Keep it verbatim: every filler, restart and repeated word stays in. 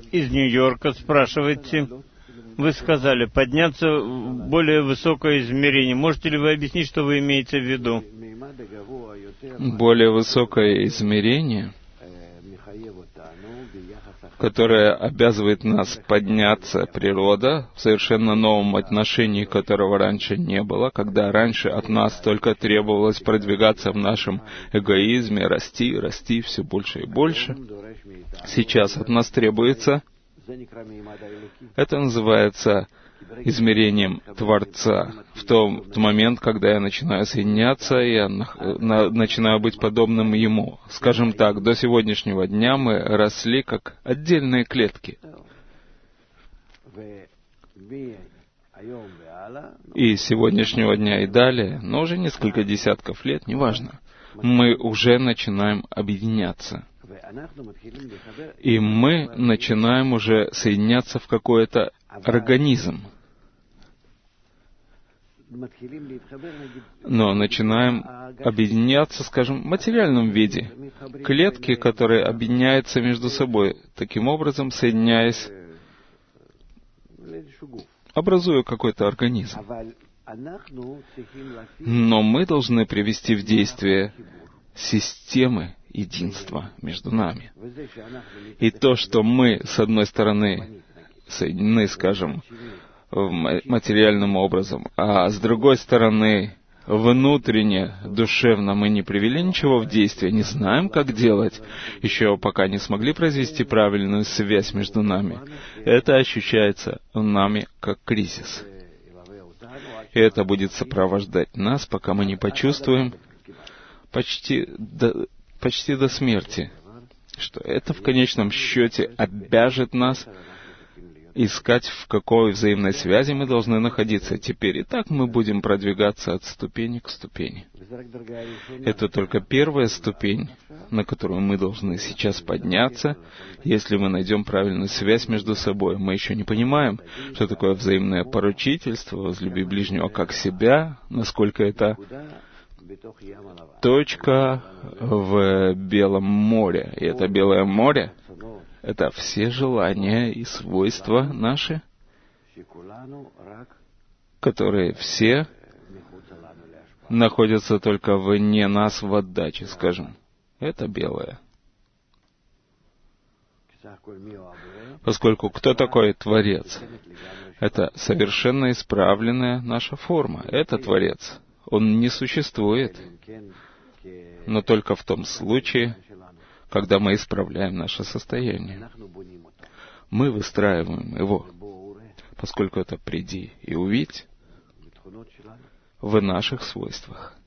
из Нью-Йорка спрашиваете. Вы сказали, подняться в более высокое измерение. Можете ли вы объяснить, что вы имеете в виду? Более высокое измерение, которое обязывает нас подняться, природа, в совершенно новом отношении, которого раньше не было, когда раньше от нас только требовалось продвигаться в нашем эгоизме, расти, расти все больше и больше. Сейчас от нас требуется, это называется измерением Творца. В тот момент, когда я начинаю соединяться, я на, начинаю быть подобным Ему. Скажем так, до сегодняшнего дня мы росли как отдельные клетки. И с сегодняшнего дня и далее, но уже несколько десятков лет, неважно, мы уже начинаем объединяться. И мы начинаем уже соединяться в какой-то организм. Но начинаем объединяться, скажем, в материальном виде. Клетки, которые объединяются между собой, таким образом соединяясь, образуя какой-то организм. Но мы должны привести в действие системы единства между нами. И то, что мы, с одной стороны, соединены, скажем, материальным образом, а с другой стороны, внутренне, душевно мы не привели ничего в действие, не знаем, как делать, еще пока не смогли произвести правильную связь между нами, это ощущается нами как кризис. И это будет сопровождать нас, пока мы не почувствуем почти до, почти до смерти, что это в конечном счете обяжет нас искать, в какой взаимной связи мы должны находиться теперь. И так мы будем продвигаться от ступени к ступени. Это только первая ступень, на которую мы должны сейчас подняться, если мы найдем правильную связь между собой. Мы еще не понимаем, что такое взаимное поручительство, возлюби ближнего как себя, насколько это точка в Белом море. И это Белое море — это все желания и свойства наши, которые все находятся только вне нас в отдаче, скажем. Это белое. Поскольку кто такой Творец? Это совершенно исправленная наша форма. Это Творец. Он не существует, но только в том случае, когда мы исправляем наше состояние. Мы выстраиваем его, поскольку это «приди и увидь» в наших свойствах.